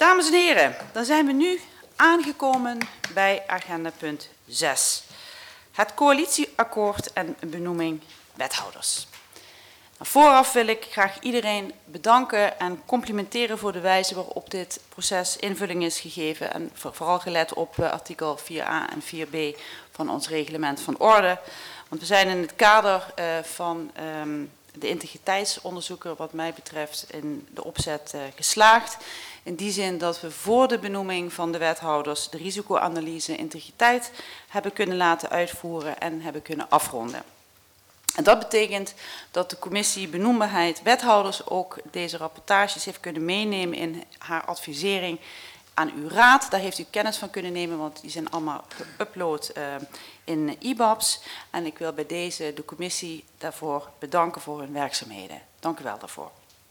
Dames en heren, dan zijn we nu aangekomen bij agenda punt 6. Het coalitieakkoord en benoeming wethouders. Vooraf wil ik graag iedereen bedanken en complimenteren voor de wijze waarop dit proces invulling is gegeven. En vooral gelet op artikel 4a en 4b van ons reglement van orde. Want we zijn in het kader van de integriteitsonderzoeker wat mij betreft in de opzet geslaagd. In die zin dat we voor de benoeming van de wethouders de risicoanalyse integriteit hebben kunnen laten uitvoeren en hebben kunnen afronden. En dat betekent dat de commissie benoembaarheid wethouders ook deze rapportages heeft kunnen meenemen in haar advisering aan uw raad. Daar heeft u kennis van kunnen nemen, want die zijn allemaal geüpload in IBABS. En ik wil bij deze de commissie daarvoor bedanken voor hun werkzaamheden. Dank u wel daarvoor.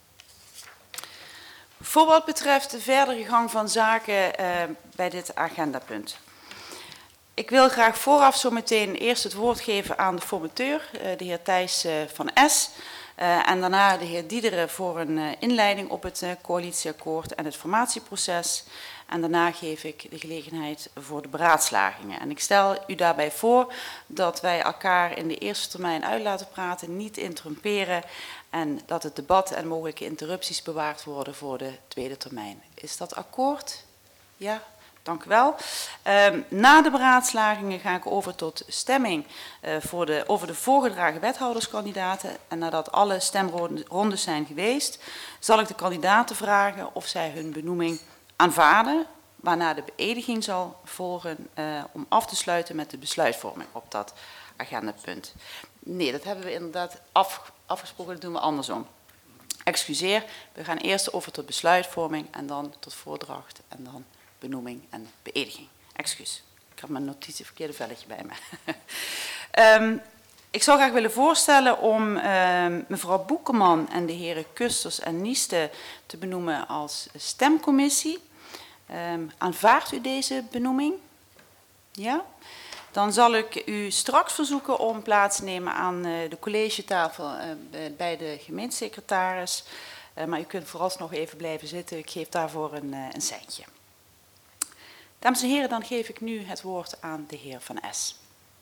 Voor wat betreft de verdere gang van zaken bij dit agendapunt. Ik wil graag vooraf zo meteen eerst het woord geven aan de formateur, de heer Thijs van Es. En daarna de heer Diederen voor een inleiding op het coalitieakkoord en het formatieproces. En daarna geef ik de gelegenheid voor de beraadslagingen. En ik stel u daarbij voor dat wij elkaar in de eerste termijn uit laten praten, niet interrumperen. En dat het debat en mogelijke interrupties bewaard worden voor de tweede termijn. Is dat akkoord? Ja? Dank u wel. Na de beraadslagingen ga ik over tot stemming over de voorgedragen wethouderskandidaten. En nadat alle stemrondes zijn geweest, zal ik de kandidaten vragen of zij hun benoeming aanvaarden. Waarna de beëdiging zal volgen om af te sluiten met de besluitvorming op dat agendapunt. Nee, dat hebben we inderdaad afgesproken, dat doen we andersom. Excuseer, we gaan eerst over tot besluitvorming en dan tot voordracht en dan benoeming en beëdiging. Excuus, ik had mijn notitie verkeerde velletje bij me. Ik zou graag willen voorstellen om mevrouw Boekeman en de heren Kusters en Nieste te benoemen als stemcommissie. Aanvaardt u deze benoeming? Ja? Dan zal ik u straks verzoeken om plaats te nemen aan de collegetafel bij de gemeentesecretaris. Maar u kunt vooralsnog even blijven zitten. Ik geef daarvoor een seintje. Dames en heren, dan geef ik nu het woord aan de heer Van Es.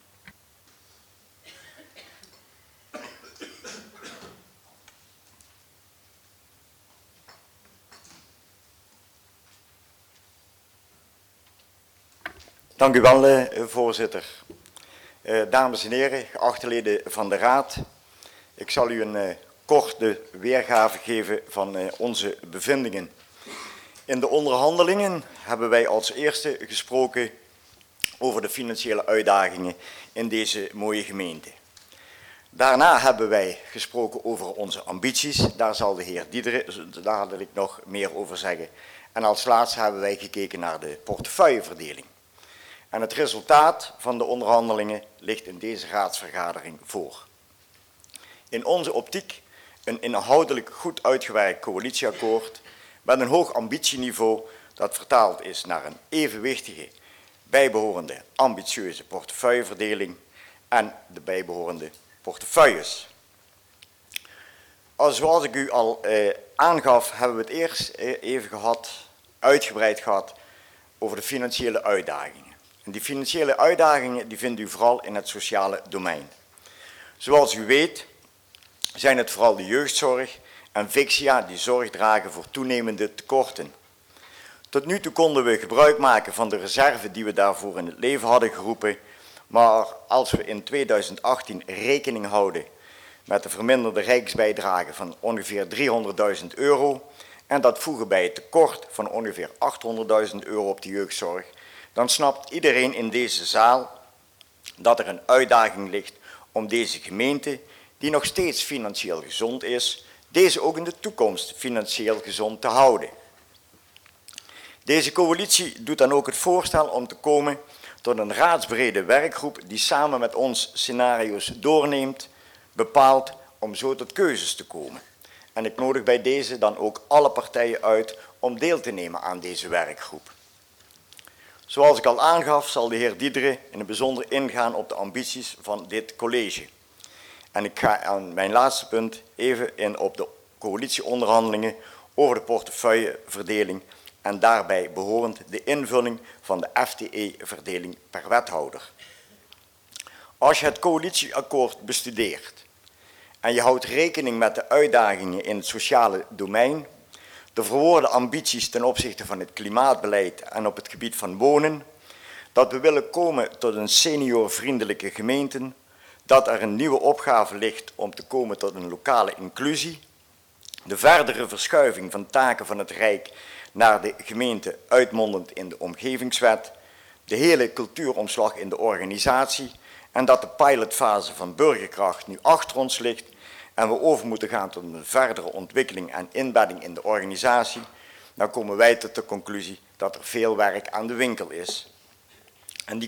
Dank u wel, voorzitter. Dames en heren, geachte leden van de Raad. Ik zal u een korte weergave geven van onze bevindingen. In de onderhandelingen hebben wij als eerste gesproken over de financiële uitdagingen in deze mooie gemeente. Daarna hebben wij gesproken over onze ambities. Daar zal de heer Diederen dadelijk nog meer over zeggen. En als laatste hebben wij gekeken naar de portefeuilleverdeling. En het resultaat van de onderhandelingen ligt in deze raadsvergadering voor. In onze optiek een inhoudelijk goed uitgewerkt coalitieakkoord met een hoog ambitieniveau dat vertaald is naar een evenwichtige, bijbehorende, ambitieuze portefeuilleverdeling en de bijbehorende portefeuilles. Zoals ik u al aangaf, hebben we het eerst even uitgebreid gehad over de financiële uitdagingen. En die financiële uitdagingen die vindt u vooral in het sociale domein. Zoals u weet zijn het vooral de jeugdzorg en Vixia die zorg dragen voor toenemende tekorten. Tot nu toe konden we gebruik maken van de reserve die we daarvoor in het leven hadden geroepen, maar als we in 2018 rekening houden met de verminderde rijksbijdrage van ongeveer €300.000 en dat voegen bij het tekort van ongeveer €800.000 op de jeugdzorg, dan snapt iedereen in deze zaal dat er een uitdaging ligt om deze gemeente, die nog steeds financieel gezond is, deze ook in de toekomst financieel gezond te houden. Deze coalitie doet dan ook het voorstel om te komen tot een raadsbrede werkgroep die samen met ons scenario's doorneemt, bepaalt om zo tot keuzes te komen. En ik nodig bij deze dan ook alle partijen uit om deel te nemen aan deze werkgroep. Zoals ik al aangaf, zal de heer Diederen in het bijzonder ingaan op de ambities van dit college. En ik ga aan mijn laatste punt even in op de coalitieonderhandelingen over de portefeuilleverdeling en daarbij behorend de invulling van de FTE-verdeling per wethouder. Als je het coalitieakkoord bestudeert en je houdt rekening met de uitdagingen in het sociale domein, de verwoorde ambities ten opzichte van het klimaatbeleid en op het gebied van wonen, dat we willen komen tot een seniorvriendelijke gemeente, dat er een nieuwe opgave ligt om te komen tot een lokale inclusie, de verdere verschuiving van taken van het Rijk naar de gemeente uitmondend in de omgevingswet, de hele cultuuromslag in de organisatie en dat de pilotfase van Burgerkracht nu achter ons ligt en we over moeten gaan tot een verdere ontwikkeling en inbedding in de organisatie, dan komen wij tot de conclusie dat er veel werk aan de winkel is. En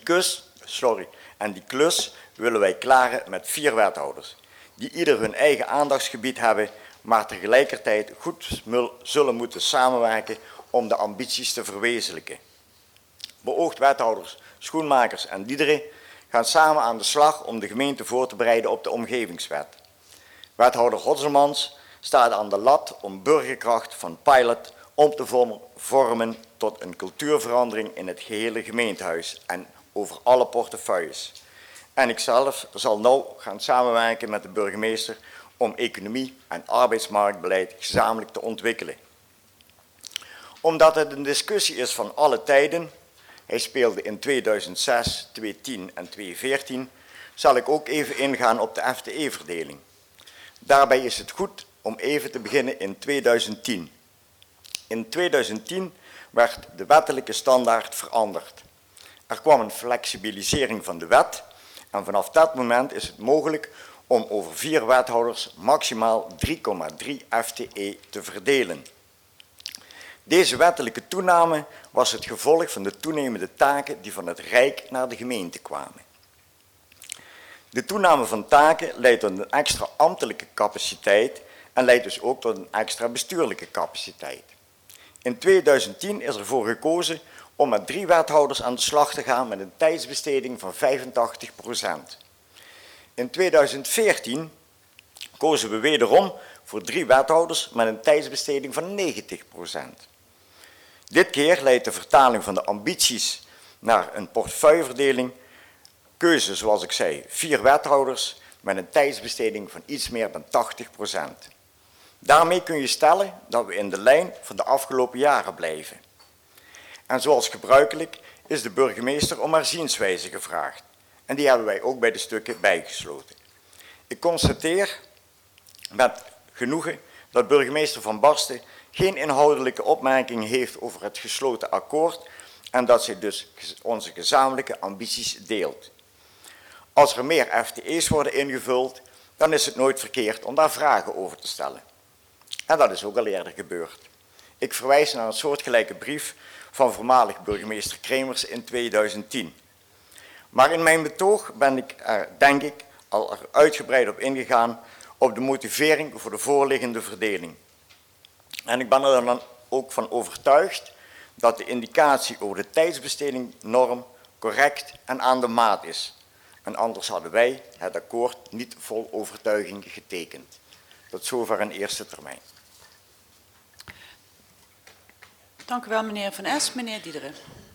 die klus willen wij klaren met 4 wethouders, die ieder hun eigen aandachtsgebied hebben, maar tegelijkertijd goed zullen moeten samenwerken om de ambities te verwezenlijken. Beoogd wethouders Schoenmakers en Diederen gaan samen aan de slag om de gemeente voor te bereiden op de omgevingswet. Wethouder Hotselmans staat aan de lat om Burgerkracht van pilot om te vormen tot een cultuurverandering in het gehele gemeentehuis en over alle portefeuilles. En ikzelf zal nou gaan samenwerken met de burgemeester om economie en arbeidsmarktbeleid gezamenlijk te ontwikkelen. Omdat het een discussie is van alle tijden, hij speelde in 2006, 2010 en 2014, zal ik ook even ingaan op de FTE-verdeling. Daarbij is het goed om even te beginnen in 2010. In 2010 werd de wettelijke standaard veranderd. Er kwam een flexibilisering van de wet en vanaf dat moment is het mogelijk om over 4 wethouders maximaal 3,3 FTE te verdelen. Deze wettelijke toename was het gevolg van de toenemende taken die van het Rijk naar de gemeente kwamen. De toename van taken leidt tot een extra ambtelijke capaciteit en leidt dus ook tot een extra bestuurlijke capaciteit. In 2010 is ervoor gekozen om met 3 wethouders aan de slag te gaan met een tijdsbesteding van 85%. In 2014 kozen we wederom voor 3 wethouders met een tijdsbesteding van 90%. Dit keer leidt de vertaling van de ambities naar een portefeuilleverdeling. Keuze, zoals ik zei, 4 wethouders met een tijdsbesteding van iets meer dan 80%. Daarmee kun je stellen dat we in de lijn van de afgelopen jaren blijven. En zoals gebruikelijk is de burgemeester om haar zienswijze gevraagd. En die hebben wij ook bij de stukken bijgesloten. Ik constateer met genoegen dat burgemeester Van Basten geen inhoudelijke opmerking heeft over het gesloten akkoord en dat zij dus onze gezamenlijke ambities deelt. Als er meer FTE's worden ingevuld, dan is het nooit verkeerd om daar vragen over te stellen. En dat is ook al eerder gebeurd. Ik verwijs naar een soortgelijke brief van voormalig burgemeester Kremers in 2010. Maar in mijn betoog ben ik er, denk ik, al uitgebreid op ingegaan op de motivering voor de voorliggende verdeling. En ik ben er dan ook van overtuigd dat de indicatie over de tijdsbestedingnorm correct en aan de maat is. En anders hadden wij het akkoord niet vol overtuiging getekend. Tot zover een eerste termijn. Dank u wel, meneer Van Es. Meneer Diederen.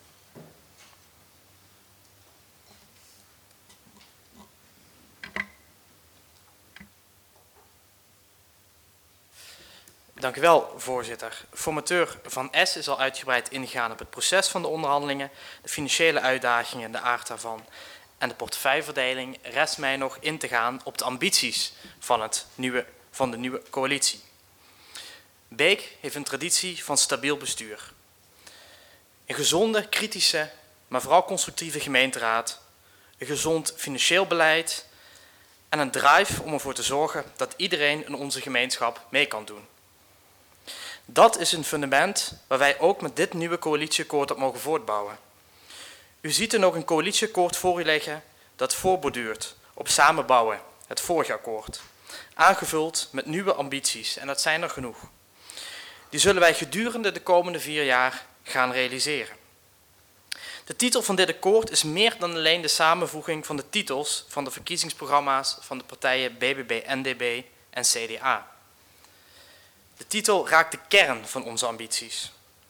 Dank u wel, voorzitter. Formateur Van Es is al uitgebreid ingegaan op het proces van de onderhandelingen, de financiële uitdagingen, de aard daarvan en de portefeuilleverdeling. Rest mij nog in te gaan op de ambities van de nieuwe coalitie. Beek heeft een traditie van stabiel bestuur. Een gezonde, kritische, maar vooral constructieve gemeenteraad, een gezond financieel beleid en een drive om ervoor te zorgen dat iedereen in onze gemeenschap mee kan doen. Dat is een fundament waar wij ook met dit nieuwe coalitieakkoord op mogen voortbouwen. U ziet er nog een coalitieakkoord voor u liggen dat voorborduurt op samenbouwen, het vorige akkoord. Aangevuld met nieuwe ambities, en dat zijn er genoeg. Die zullen wij gedurende de komende 4 jaar gaan realiseren. De titel van dit akkoord is meer dan alleen de samenvoeging van de titels van de verkiezingsprogramma's van de partijen BBB, NDB en CDA. De titel raakt de kern van onze ambities.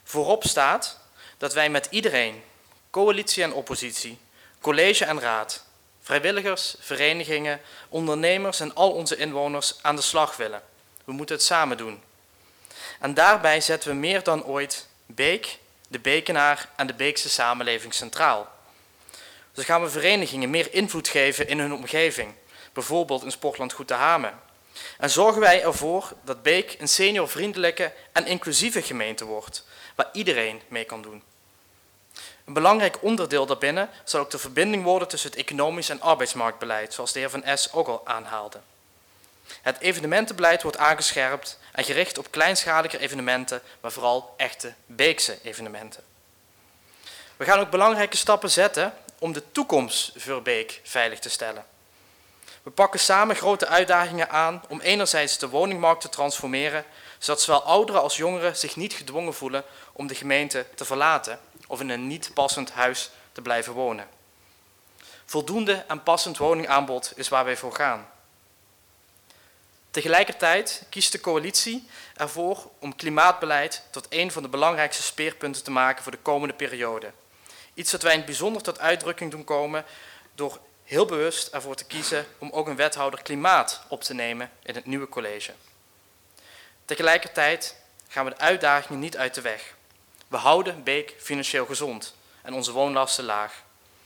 Voorop staat dat wij met iedereen, coalitie en oppositie, college en raad, vrijwilligers, verenigingen, ondernemers en al onze inwoners aan de slag willen. We moeten het samen doen. En daarbij zetten we meer dan ooit Beek, de Bekenaar en de Beekse samenleving centraal. Dus gaan we verenigingen meer invloed geven in hun omgeving, bijvoorbeeld in Sportland Goed te Hamen. En zorgen wij ervoor dat Beek een seniorvriendelijke en inclusieve gemeente wordt, waar iedereen mee kan doen. Een belangrijk onderdeel daarbinnen zal ook de verbinding worden tussen het economisch en arbeidsmarktbeleid, zoals de heer Van Es ook al aanhaalde. Het evenementenbeleid wordt aangescherpt en gericht op kleinschalige evenementen, maar vooral echte Beekse evenementen. We gaan ook belangrijke stappen zetten om de toekomst voor Beek veilig te stellen. We pakken samen grote uitdagingen aan om enerzijds de woningmarkt te transformeren, zodat zowel ouderen als jongeren zich niet gedwongen voelen om de gemeente te verlaten of in een niet passend huis te blijven wonen. Voldoende en passend woningaanbod is waar wij voor gaan. Tegelijkertijd kiest de coalitie ervoor om klimaatbeleid tot een van de belangrijkste speerpunten te maken voor de komende periode. Iets dat wij in het bijzonder tot uitdrukking doen komen door heel bewust ervoor te kiezen om ook een wethouder klimaat op te nemen in het nieuwe college. Tegelijkertijd gaan we de uitdagingen niet uit de weg. We houden Beek financieel gezond en onze woonlasten laag.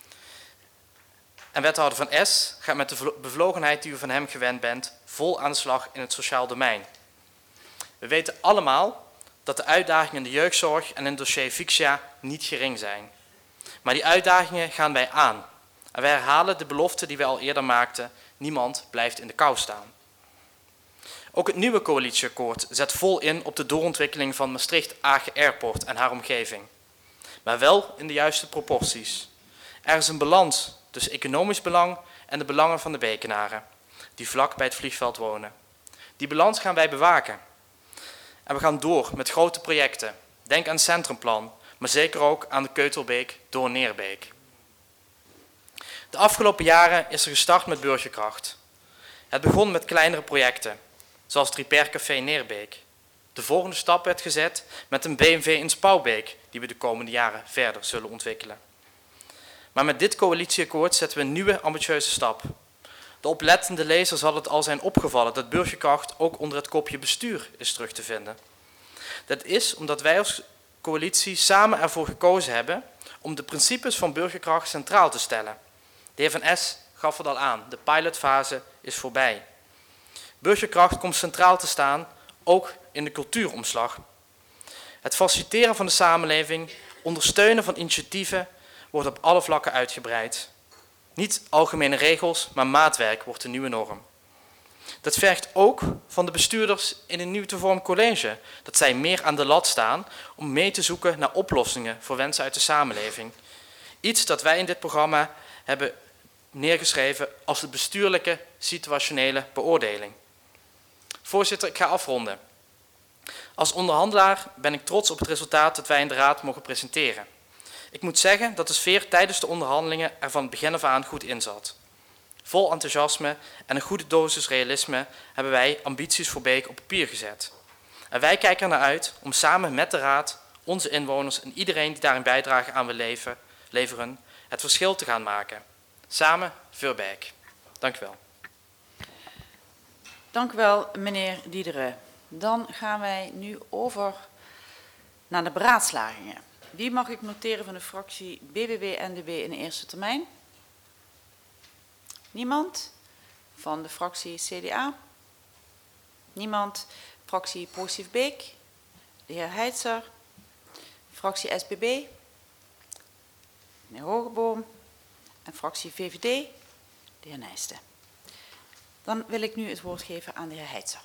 En wethouder Van Es gaat met de bevlogenheid die u van hem gewend bent vol aan de slag in het sociaal domein. We weten allemaal dat de uitdagingen in de jeugdzorg en in het dossier Vixia niet gering zijn. Maar die uitdagingen gaan wij aan. En wij herhalen de belofte die wij al eerder maakten: niemand blijft in de kou staan. Ook het nieuwe coalitieakkoord zet vol in op de doorontwikkeling van Maastricht-Agen Airport en haar omgeving. Maar wel in de juiste proporties. Er is een balans tussen economisch belang en de belangen van de Bekenaren, die vlak bij het vliegveld wonen. Die balans gaan wij bewaken. En we gaan door met grote projecten. Denk aan het centrumplan, maar zeker ook aan de Keutelbeek door Neerbeek. De afgelopen jaren is er gestart met Burgerkracht. Het begon met kleinere projecten, zoals het Repair Café Neerbeek. De volgende stap werd gezet met een BMW in Spouwbeek, die we de komende jaren verder zullen ontwikkelen. Maar met dit coalitieakkoord zetten we een nieuwe ambitieuze stap. De oplettende lezer zal het al zijn opgevallen dat Burgerkracht ook onder het kopje bestuur is terug te vinden. Dat is omdat wij als coalitie samen ervoor gekozen hebben om de principes van Burgerkracht centraal te stellen. De heer Van Es gaf het al aan, de pilotfase is voorbij. Burgerkracht komt centraal te staan, ook in de cultuuromslag. Het faciliteren van de samenleving, ondersteunen van initiatieven, wordt op alle vlakken uitgebreid. Niet algemene regels, maar maatwerk wordt de nieuwe norm. Dat vergt ook van de bestuurders in een nieuw te vormen college, dat zij meer aan de lat staan om mee te zoeken naar oplossingen voor wensen uit de samenleving. Iets dat wij in dit programma hebben neergeschreven als de bestuurlijke situationele beoordeling. Voorzitter, ik ga afronden. Als onderhandelaar ben ik trots op het resultaat dat wij in de Raad mogen presenteren. Ik moet zeggen dat de sfeer tijdens de onderhandelingen er van het begin af aan goed in zat. Vol enthousiasme en een goede dosis realisme hebben wij ambities voor Beek op papier gezet. En wij kijken er naar uit om samen met de Raad, onze inwoners en iedereen die daar een bijdrage aan wil leveren, het verschil te gaan maken. Samen voor Beek. Dank u wel. Dank u wel, meneer Diederen. Dan gaan wij nu over naar de beraadslagingen. Wie mag ik noteren van de fractie BBB-NDB in de eerste termijn? Niemand? Van de fractie CDA? Niemand? Fractie Progressief Beek? De heer Heitzer? Fractie SBB? Meneer Hogeboom? En fractie VVD? De heer Nijsten. Dan wil ik nu het woord geven aan de heer Heitzer.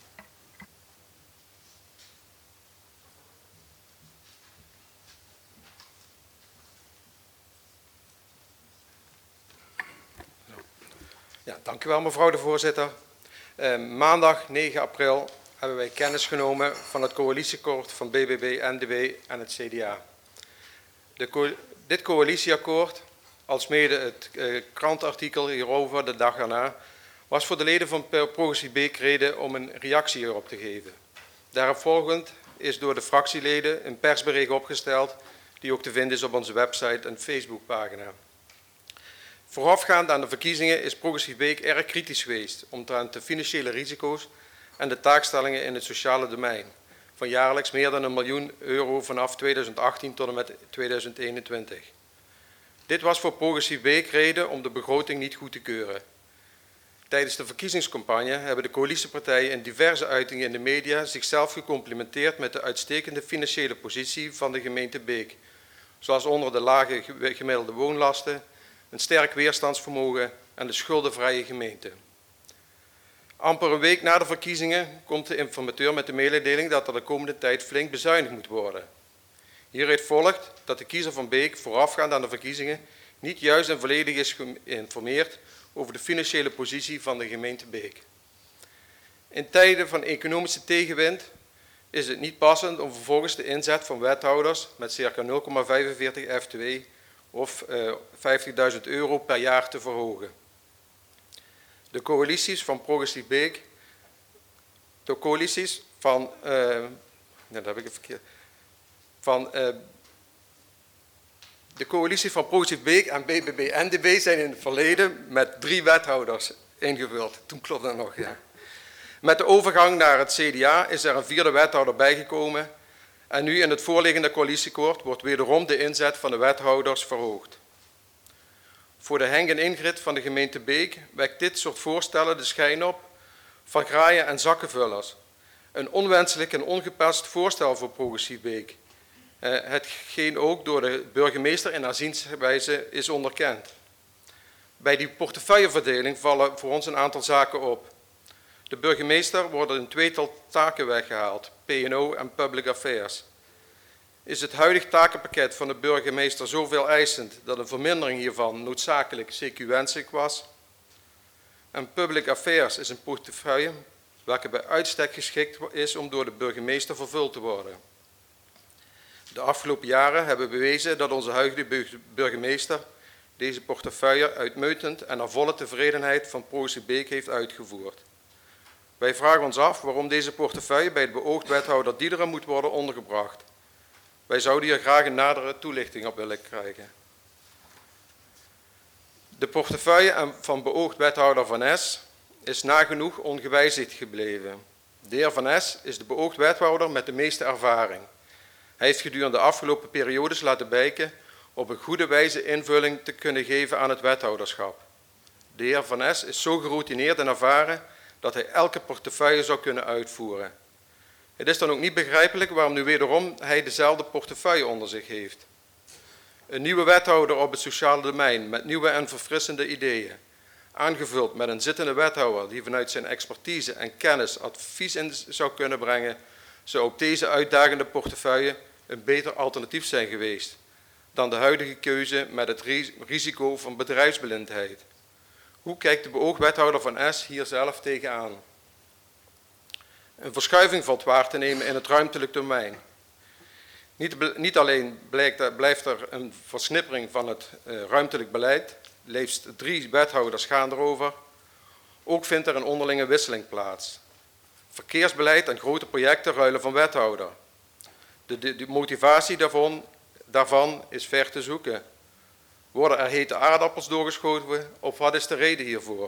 Ja, dank u wel, mevrouw de voorzitter. Maandag 9 april hebben wij kennis genomen van het coalitieakkoord van BBB, NDB en het CDA. Dit coalitieakkoord, alsmede het krantartikel hierover de dag erna, was voor de leden van Progressief Beek reden om een reactie hierop te geven. Daarop volgend is door de fractieleden een persbericht opgesteld die ook te vinden is op onze website en Facebookpagina. Voorafgaand aan de verkiezingen is Progressief Beek erg kritisch geweest omtrent de financiële risico's en de taakstellingen in het sociale domein van jaarlijks meer dan €1 miljoen vanaf 2018 tot en met 2021. Dit was voor Progressief Beek reden om de begroting niet goed te keuren. Tijdens de verkiezingscampagne hebben de coalitiepartijen in diverse uitingen in de media zichzelf gecomplimenteerd met de uitstekende financiële positie van de gemeente Beek, zoals onder de lage gemiddelde woonlasten, een sterk weerstandsvermogen en de schuldenvrije gemeente. Amper een week na de verkiezingen komt de informateur met de mededeling dat er de komende tijd flink bezuinigd moet worden. Hieruit volgt dat de kiezer van Beek voorafgaand aan de verkiezingen niet juist en volledig is geïnformeerd over de financiële positie van de gemeente Beek. In tijden van economische tegenwind is het niet passend om vervolgens de inzet van wethouders met ca. 0,45 FTW of €50.000 per jaar te verhogen. De coalities van Progressief Beek, de coalities van, de coalitie van Progressief Beek en BBB-NDB zijn in het verleden met 3 wethouders ingevuld. Toen klopte dat nog, ja. Met de overgang naar het CDA is er een 4e wethouder bijgekomen en nu in het voorliggende coalitieakkoord wordt wederom de inzet van de wethouders verhoogd. Voor de Henk en Ingrid van de gemeente Beek wekt dit soort voorstellen de schijn op van graaien en zakkenvullers. Een onwenselijk en ongepast voorstel voor Progressief Beek. Hetgeen ook door de burgemeester in haar zienswijze is onderkend. Bij die portefeuilleverdeling vallen voor ons een aantal zaken op. De burgemeester worden een tweetal taken weggehaald, P&O en Public Affairs. Is het huidig takenpakket van de burgemeester zoveel eisend dat een vermindering hiervan noodzakelijk CQ wenselijk was? En Public Affairs is een portefeuille welke bij uitstek geschikt is om door de burgemeester vervuld te worden. De afgelopen jaren hebben bewezen dat onze huidige burgemeester deze portefeuille uitmuntend en naar volle tevredenheid van Progressief Beek heeft uitgevoerd. Wij vragen ons af waarom deze portefeuille bij de beoogd wethouder Diederen moet worden ondergebracht. Wij zouden hier graag een nadere toelichting op willen krijgen. De portefeuille van beoogd wethouder Van S is nagenoeg ongewijzigd gebleven. De heer Van S is de beoogd wethouder met de meeste ervaring. Hij heeft gedurende de afgelopen periodes laten blijken op een goede wijze invulling te kunnen geven aan het wethouderschap. De heer Van S is zo geroutineerd en ervaren dat hij elke portefeuille zou kunnen uitvoeren. Het is dan ook niet begrijpelijk waarom nu wederom hij dezelfde portefeuille onder zich heeft. Een nieuwe wethouder op het sociale domein met nieuwe en verfrissende ideeën, aangevuld met een zittende wethouder die vanuit zijn expertise en kennis advies in zou kunnen brengen, zou op deze uitdagende portefeuille een beter alternatief zijn geweest dan de huidige keuze met het risico van bedrijfsblindheid. Hoe kijkt de beoogd wethouder Van S hier zelf tegenaan? Een verschuiving valt waar te nemen in het ruimtelijk domein. Niet alleen blijft er een versnippering van het ruimtelijk beleid, liefst 3 wethouders gaan erover, ook vindt er een onderlinge wisseling plaats. Verkeersbeleid en grote projecten ruilen van wethouder. De motivatie daarvan is ver te zoeken. Worden er hete aardappels doorgeschoten of wat is de reden hiervoor?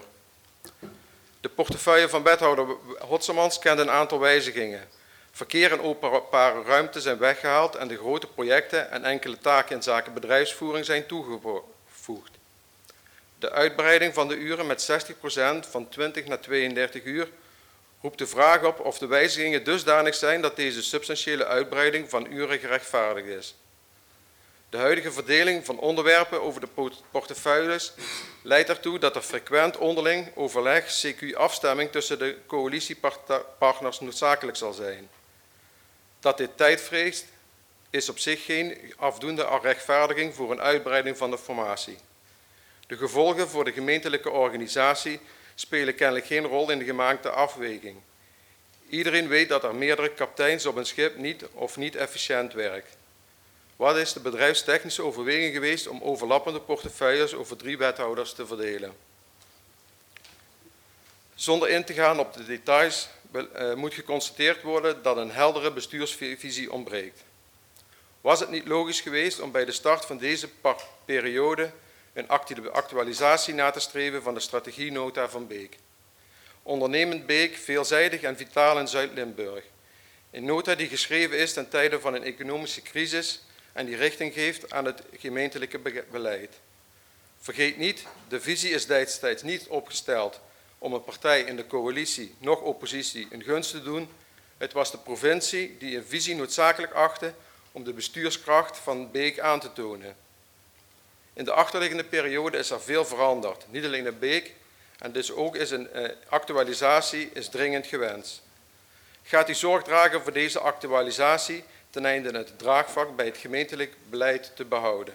De portefeuille van wethouder Hotsemans kent een aantal wijzigingen. Verkeer en openbare ruimte zijn weggehaald en de grote projecten en enkele taken in zaken bedrijfsvoering zijn toegevoegd. De uitbreiding van de uren met 60% van 20 naar 32 uur roept de vraag op of de wijzigingen dusdanig zijn dat deze substantiële uitbreiding van uren gerechtvaardigd is. De huidige verdeling van onderwerpen over de portefeuilles leidt ertoe dat er frequent onderling overleg, CQ-afstemming tussen de coalitiepartners noodzakelijk zal zijn. Dat dit tijd vreest, is op zich geen afdoende rechtvaardiging voor een uitbreiding van de formatie. De gevolgen voor de gemeentelijke organisatie spelen kennelijk geen rol in de gemaakte afweging. Iedereen weet dat er meerdere kapiteins op een schip niet efficiënt werkt. Wat is de bedrijfstechnische overweging geweest om overlappende portefeuilles over 3 wethouders te verdelen? Zonder in te gaan op de details moet geconstateerd worden dat een heldere bestuursvisie ontbreekt. Was het niet logisch geweest om bij de start van deze periode een actualisatie na te streven van de strategienota van Beek? Ondernemend Beek, veelzijdig en vitaal in Zuid-Limburg. Een nota die geschreven is ten tijde van een economische crisis en die richting geeft aan het gemeentelijke beleid. Vergeet niet, de visie is destijds niet opgesteld om een partij in de coalitie, nog oppositie, een gunst te doen. Het was de provincie die een visie noodzakelijk achtte om de bestuurskracht van Beek aan te tonen. In de achterliggende periode is er veel veranderd, niet alleen in Beek, en dus ook is een actualisatie is dringend gewenst. Gaat u zorg dragen voor deze actualisatie ten einde het draagvlak bij het gemeentelijk beleid te behouden.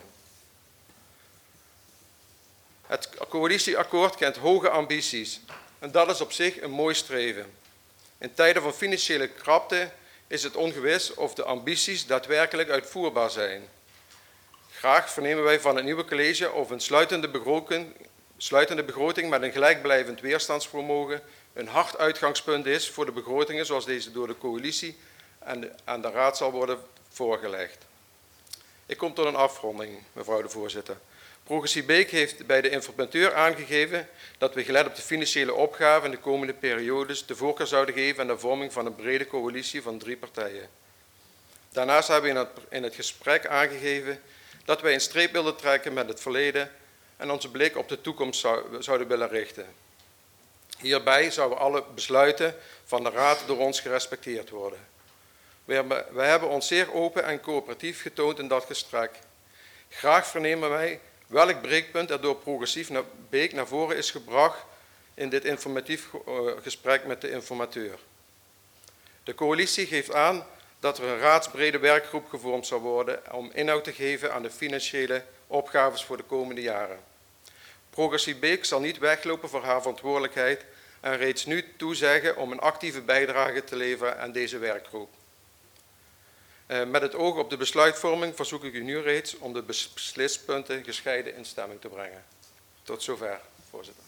Het coalitieakkoord kent hoge ambities en dat is op zich een mooi streven. In tijden van financiële krapte is het ongewis of de ambities daadwerkelijk uitvoerbaar zijn. Graag vernemen wij van het nieuwe college of een sluitende begroting met een gelijkblijvend weerstandsvermogen een hard uitgangspunt is voor de begrotingen zoals deze door de coalitie en aan de raad zal worden voorgelegd. Ik kom tot een afronding, mevrouw de voorzitter. Progressie Beek heeft bij de informateur aangegeven dat we gelet op de financiële opgave in de komende periodes de voorkeur zouden geven aan de vorming van een brede coalitie van 3 partijen. Daarnaast hebben we in het gesprek aangegeven dat wij een streep wilden trekken met het verleden en onze blik op de toekomst zouden willen richten. Hierbij zouden alle besluiten van de raad door ons gerespecteerd worden. Wij hebben ons zeer open en coöperatief getoond in dat gesprek. Graag vernemen wij welk breekpunt er door Progressief Beek naar voren is gebracht in dit informatief gesprek met de informateur. De coalitie geeft aan dat er een raadsbrede werkgroep gevormd zal worden om inhoud te geven aan de financiële opgaves voor de komende jaren. Progressie Beek zal niet weglopen voor haar verantwoordelijkheid en reeds nu toezeggen om een actieve bijdrage te leveren aan deze werkgroep. Met het oog op de besluitvorming verzoek ik u nu reeds om de beslispunten gescheiden in stemming te brengen. Tot zover, voorzitter.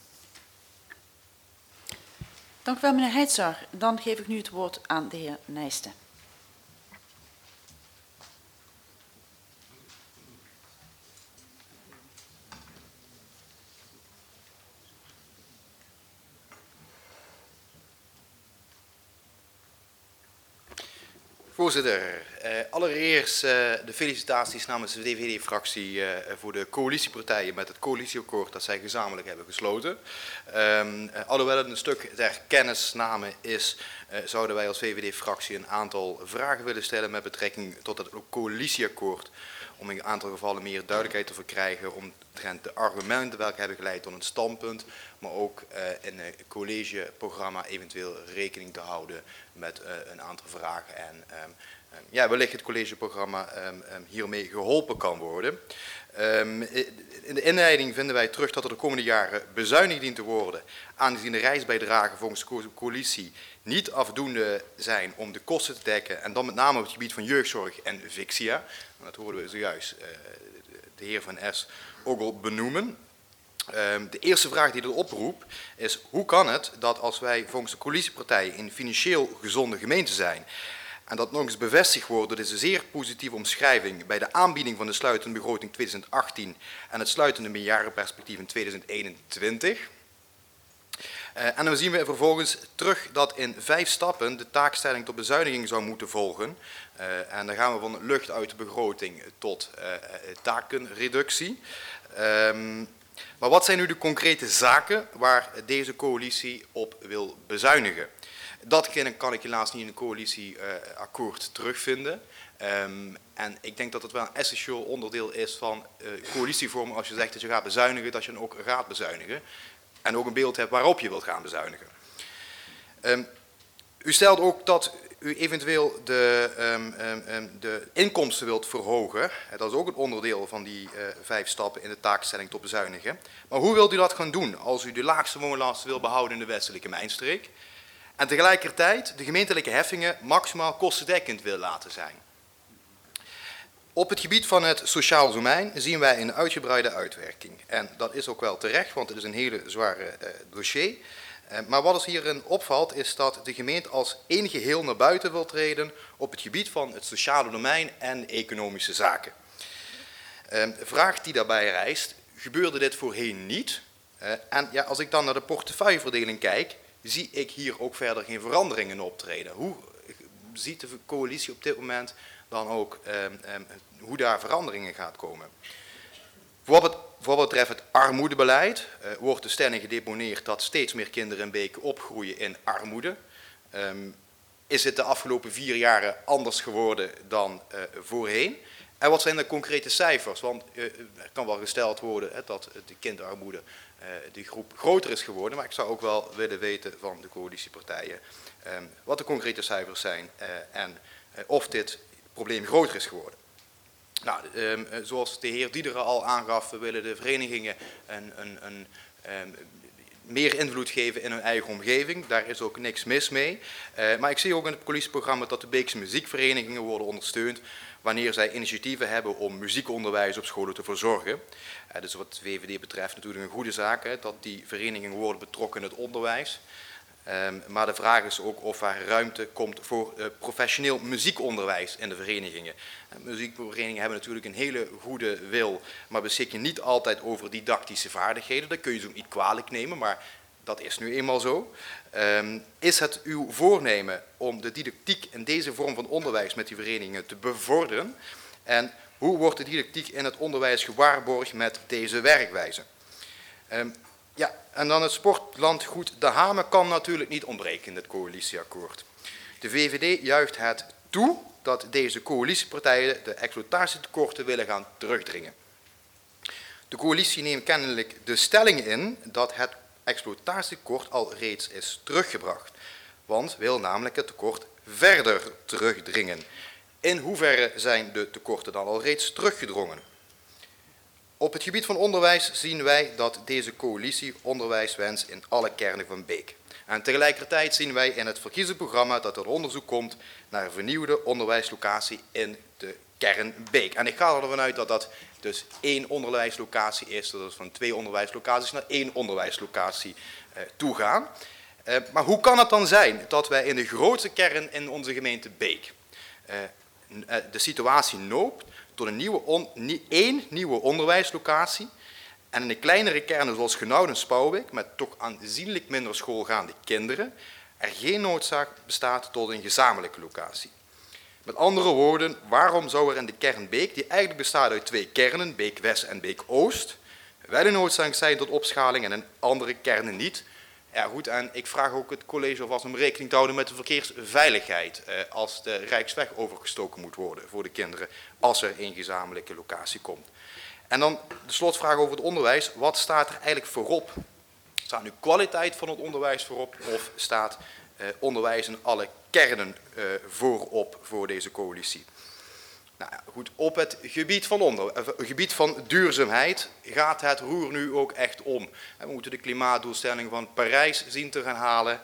Dank u wel, meneer Heitzar. Dan geef ik nu het woord aan de heer Nijsten. Voorzitter, allereerst de felicitaties namens de VVD-fractie voor de coalitiepartijen met het coalitieakkoord dat zij gezamenlijk hebben gesloten. Alhoewel het een stuk ter kennisname is, zouden wij als VVD-fractie een aantal vragen willen stellen met betrekking tot het coalitieakkoord. Om in een aantal gevallen meer duidelijkheid te verkrijgen omtrent de argumenten welke hebben geleid tot een standpunt, maar ook in het collegeprogramma eventueel rekening te houden met een aantal vragen en ja, wellicht het collegeprogramma hiermee geholpen kan worden. In de inleiding vinden wij terug dat er de komende jaren bezuinigd dient te worden, aangezien de reisbijdragen volgens de coalitie niet afdoende zijn om de kosten te dekken, en dan met name op het gebied van jeugdzorg en Vixia. Dat hoorden we zojuist de heer Van Es ook al benoemen. De eerste vraag die dat oproept is: hoe kan het dat als wij volgens de coalitiepartijen een financieel gezonde gemeente zijn, en dat nog eens bevestigd wordt door deze zeer positieve omschrijving bij de aanbieding van de sluitende begroting 2018 en het sluitende meerjarenperspectief in 2021. En dan zien we vervolgens terug dat in 5 stappen de taakstelling tot bezuiniging zou moeten volgen. En dan gaan we van lucht uit de begroting tot takenreductie. Maar wat zijn nu de concrete zaken waar deze coalitie op wil bezuinigen? Dat kan ik helaas niet in het coalitieakkoord terugvinden. En ik denk dat het wel een essentieel onderdeel is van coalitievorming als je zegt dat je gaat bezuinigen, dat je dan ook gaat bezuinigen. En ook een beeld hebt waarop je wilt gaan bezuinigen. U stelt ook dat u eventueel de inkomsten wilt verhogen. Dat is ook een onderdeel van die 5 stappen in de taakstelling tot bezuinigen. Maar hoe wilt u dat gaan doen als u de laagste woonlasten wil behouden in de westelijke mijnstreek en tegelijkertijd de gemeentelijke heffingen maximaal kostendekkend wil laten zijn? Op het gebied van het sociaal domein zien wij een uitgebreide uitwerking. En dat is ook wel terecht, want het is een hele zware dossier. Maar wat ons hierin opvalt is dat de gemeente als één geheel naar buiten wil treden op het gebied van het sociale domein en economische zaken. De vraag die daarbij rijst, gebeurde dit voorheen niet? En ja, als ik dan naar de portefeuilleverdeling kijk, zie ik hier ook verder geen veranderingen optreden. Hoe ziet de coalitie op dit moment dan ook hoe daar veranderingen gaat komen? Voor wat betreft het armoedebeleid wordt de stelling gedeponeerd dat steeds meer kinderen in Beek opgroeien in armoede. Is het de afgelopen 4 jaren anders geworden dan voorheen? En wat zijn de concrete cijfers? Want er kan wel gesteld worden dat de kinderarmoede die groep groter is geworden, maar ik zou ook wel willen weten van de coalitiepartijen wat de concrete cijfers zijn en of dit probleem groter is geworden. Nou, zoals de heer Diederen al aangaf, we willen de verenigingen meer invloed geven in hun eigen omgeving. Daar is ook niks mis mee. Maar ik zie ook in het coalitieprogramma dat de Beekse muziekverenigingen worden ondersteund wanneer zij initiatieven hebben om muziekonderwijs op scholen te verzorgen. Dus wat de VVD betreft natuurlijk een goede zaak, dat die verenigingen worden betrokken in het onderwijs. Maar de vraag is ook of er ruimte komt voor professioneel muziekonderwijs in de verenigingen. Muziekverenigingen hebben natuurlijk een hele goede wil, maar beschikken niet altijd over didactische vaardigheden. Dat kun je zo niet kwalijk nemen, maar dat is nu eenmaal zo. Is het uw voornemen om de didactiek in deze vorm van onderwijs met die verenigingen te bevorderen? En hoe wordt de didactiek in het onderwijs gewaarborgd met deze werkwijze? Ja, en dan het sportlandgoed De Hamen kan natuurlijk niet ontbreken in het coalitieakkoord. De VVD juicht het toe dat deze coalitiepartijen de exploitatietekorten willen gaan terugdringen. De coalitie neemt kennelijk de stelling in dat het exploitatietekort al reeds is teruggebracht, want wil namelijk het tekort verder terugdringen. In hoeverre zijn de tekorten dan al reeds teruggedrongen? Op het gebied van onderwijs zien wij dat deze coalitie onderwijs wenst in alle kernen van Beek. En tegelijkertijd zien wij in het verkiezingsprogramma dat er onderzoek komt naar een vernieuwde onderwijslocatie in de kern Beek. En ik ga ervan uit dat dat dus 1 onderwijslocatie is, dat we van 2 onderwijslocaties naar 1 onderwijslocatie toegaan. Maar hoe kan het dan zijn dat wij in de grootste kern in onze gemeente Beek de situatie noopt tot één nieuwe onderwijslocatie en in de kleinere kernen zoals Genouwen en Spouwbeek met toch aanzienlijk minder schoolgaande kinderen er geen noodzaak bestaat tot een gezamenlijke locatie. Met andere woorden, waarom zou er in de kern Beek, die eigenlijk bestaat uit 2 kernen, Beek West en Beek Oost, wel een noodzaak zijn tot opschaling en in andere kernen niet? Ja goed, en ik vraag ook het college alvast om rekening te houden met de verkeersveiligheid als de Rijksweg overgestoken moet worden voor de kinderen als er een gezamenlijke locatie komt. En dan de slotvraag over het onderwijs. Wat staat er eigenlijk voorop? Staat nu kwaliteit van het onderwijs voorop of staat onderwijs in alle kernen voorop voor deze coalitie? Nou ja, goed, op het gebied van duurzaamheid gaat het roer nu ook echt om. We moeten de klimaatdoelstellingen van Parijs zien te gaan halen.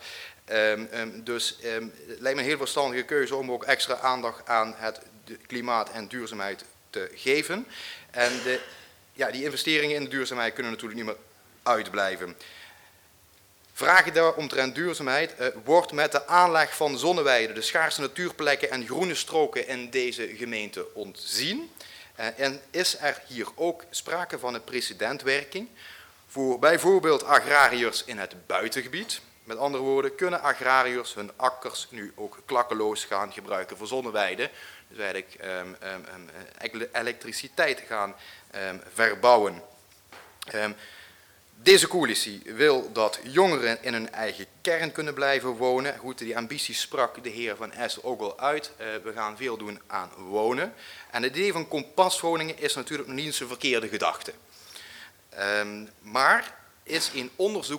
Dus het lijkt me een heel verstandige keuze om ook extra aandacht aan het klimaat en duurzaamheid te geven. En die investeringen in de duurzaamheid kunnen natuurlijk niet meer uitblijven. Vragen daaromtrent duurzaamheid wordt met de aanleg van zonneweiden, de schaarse natuurplekken en groene stroken in deze gemeente ontzien. En is er hier ook sprake van een precedentwerking voor bijvoorbeeld agrariërs in het buitengebied? Met andere woorden, kunnen agrariërs hun akkers nu ook klakkeloos gaan gebruiken voor zonneweiden? Dus eigenlijk elektriciteit gaan verbouwen. Deze coalitie wil dat jongeren in hun eigen kern kunnen blijven wonen. Goed, die ambitie sprak de heer Van Essel ook al uit. We gaan veel doen aan wonen. En het idee van kompaswoningen is natuurlijk nog niet eens een verkeerde gedachte. Maar is in onderzoek